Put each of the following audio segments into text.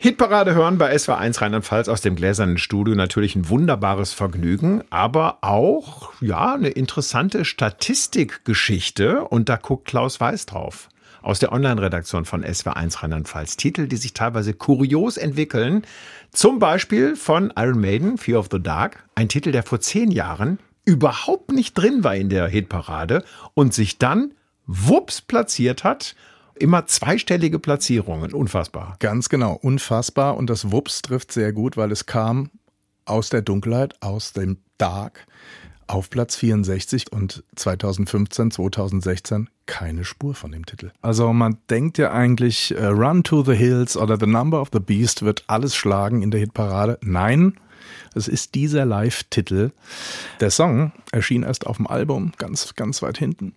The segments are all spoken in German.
Hitparade hören bei SWR1 Rheinland-Pfalz aus dem gläsernen Studio natürlich ein wunderbares Vergnügen, aber auch eine interessante Statistikgeschichte und da guckt Klaus Weiß drauf. Aus der Online-Redaktion von SWR1 Rheinland-Pfalz. Titel, die sich teilweise kurios entwickeln. Zum Beispiel von Iron Maiden, Fear of the Dark. Ein Titel, der vor 10 Jahren überhaupt nicht drin war in der Hitparade und sich dann wups platziert hat. Immer zweistellige Platzierungen. Unfassbar. Ganz genau, unfassbar. Und das Wups trifft sehr gut, weil es kam aus der Dunkelheit, aus dem Dark auf Platz 64 und 2015, 2016 keine Spur von dem Titel. Also man denkt ja eigentlich, Run to the Hills oder The Number of the Beast wird alles schlagen in der Hitparade. Nein, es ist dieser Live-Titel. Der Song erschien erst auf dem Album, ganz, ganz weit hinten.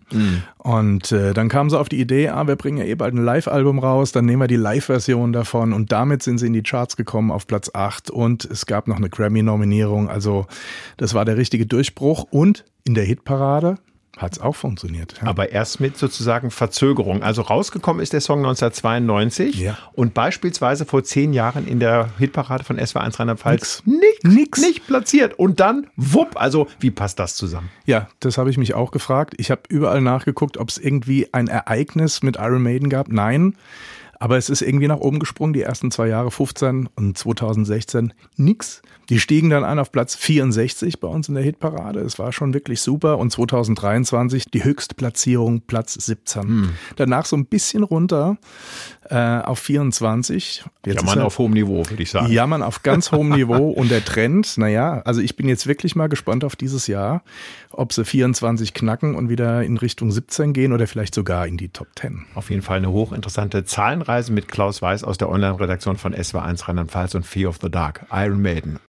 Und dann kamen sie auf die Idee, wir bringen ja bald ein Live-Album raus, dann nehmen wir die Live-Version davon und damit sind sie in die Charts gekommen auf Platz 8 und es gab noch eine Grammy-Nominierung, also das war der richtige Durchbruch und in der Hitparade hat es auch funktioniert. Ja. Aber erst mit sozusagen Verzögerung. Also rausgekommen ist der Song 1992 und beispielsweise vor 10 Jahren in der Hitparade von SWR1 Rheinland-Pfalz nicht platziert. Und dann wupp, also wie passt das zusammen? Ja, das habe ich mich auch gefragt. Ich habe überall nachgeguckt, ob es irgendwie ein Ereignis mit Iron Maiden gab. Nein. Aber es ist irgendwie nach oben gesprungen, die ersten 2 Jahre, 15 und 2016, nix. Die stiegen dann an auf Platz 64 bei uns in der Hitparade. Es war schon wirklich super. Und 2023 die Höchstplatzierung, Platz 17. Danach so ein bisschen runter auf 24. Jammern auf hohem Niveau, würde ich sagen. Jammern auf ganz hohem Niveau. Und der Trend, also ich bin jetzt wirklich mal gespannt auf dieses Jahr, ob sie 24 knacken und wieder in Richtung 17 gehen oder vielleicht sogar in die Top 10. Auf jeden Fall eine hochinteressante Zahlenreise mit Klaus Weiß aus der Online-Redaktion von SWR1 Rheinland-Pfalz und Fear of the Dark, Iron Maiden.